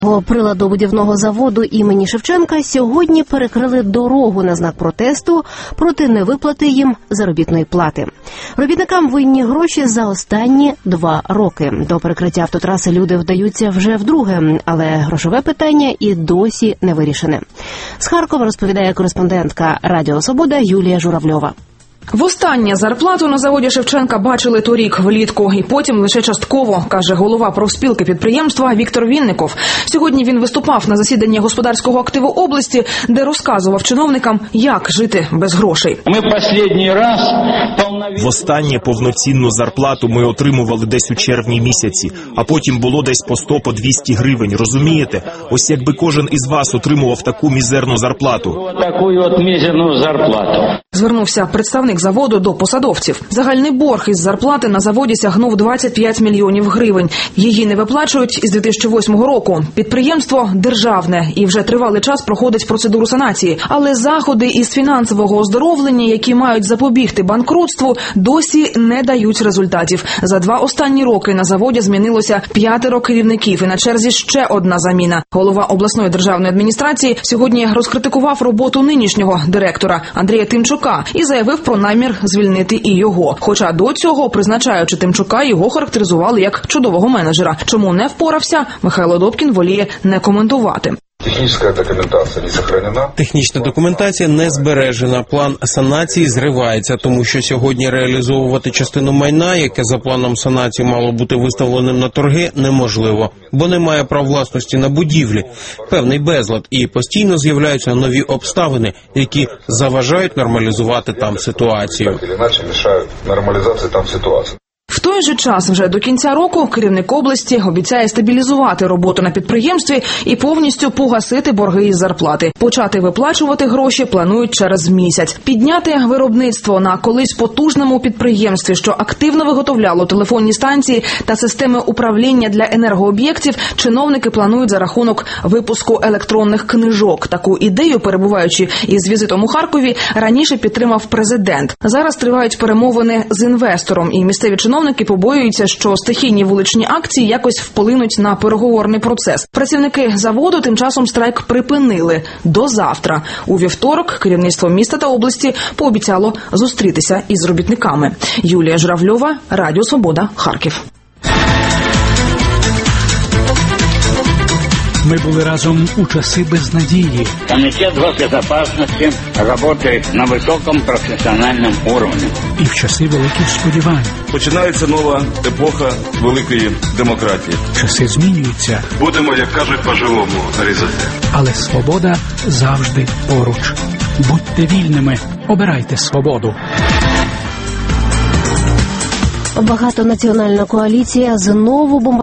Приладобудівного заводу імені Шевченка сьогодні перекрили дорогу на знак протесту проти невиплати їм заробітної плати. Робітникам винні гроші за останні 2 роки. До перекриття автотраси люди вдаються вже вдруге, але грошове питання і досі не вирішене. З Харкова розповідає кореспондентка Радіо Свобода Юлія Журавльова. Востаннє зарплату на заводі Шевченка бачили торік влітку і потім лише частково, каже голова профспілки підприємства Віктор Вінников. Сьогодні він виступав на засіданні господарського активу області, де розказував чиновникам, як жити без грошей. Востаннє повноцінну зарплату ми отримували десь у червні місяці, а потім було десь по 100, по 200 гривень, розумієте? Ось якби кожен із вас отримував таку мізерну зарплату. Звернувся представник заводу до посадовців. Загальний борг із зарплати на заводі сягнув 25 мільйонів гривень. Її не виплачують із 2008 року. Підприємство державне і вже тривалий час проходить процедуру санації. Але заходи із фінансового оздоровлення, які мають запобігти банкрутству, досі не дають результатів. За 2 останні роки на заводі змінилося 5 керівників і на черзі ще одна заміна. Голова обласної державної адміністрації сьогодні розкритикував роботу нинішнього директора Андрія Тимчука і заявив про намір звільнити і його. Хоча до цього, призначаючи Тимчука, його характеризували як чудового менеджера. Чому не впорався, Михайло Добкін воліє не коментувати. Технічна документація не збережена. План санації зривається, тому що сьогодні реалізовувати частину майна, яке за планом санації мало бути виставленим на торги, неможливо, бо немає прав власності на будівлі. Певний безлад, і постійно з'являються нові обставини, які заважають нормалізувати там ситуацію. В той же час вже до кінця року керівник області обіцяє стабілізувати роботу на підприємстві і повністю погасити борги із зарплати. Почати виплачувати гроші планують через місяць. Підняти виробництво на колись потужному підприємстві, що активно виготовляло телефонні станції та системи управління для енергооб'єктів, чиновники планують за рахунок випуску електронних книжок. Таку ідею, перебуваючи із візитом у Харкові, раніше підтримав президент. Зараз тривають перемовини з інвестором, і місцеві чиновники побоюються, що стихійні вуличні акції якось вплинуть на переговорний процес. Працівники заводу тим часом страйк припинили до завтра. У вівторок керівництво міста та області пообіцяло зустрітися із робітниками. Юлія Журавльова, Радіо Свобода, Харків. Мы были разом у часы безнадеги. Комитет госбезопасности работает на высоком профессиональном уровне. І в часи великих сподівань. Починається нова епоха великої демократії. Часи змінюються. Будемо, як кажуть, по-живому різати. Але свобода завжди поруч. Будьте вільними, обирайте свободу. Багатонаціональна коаліція знову бомбардує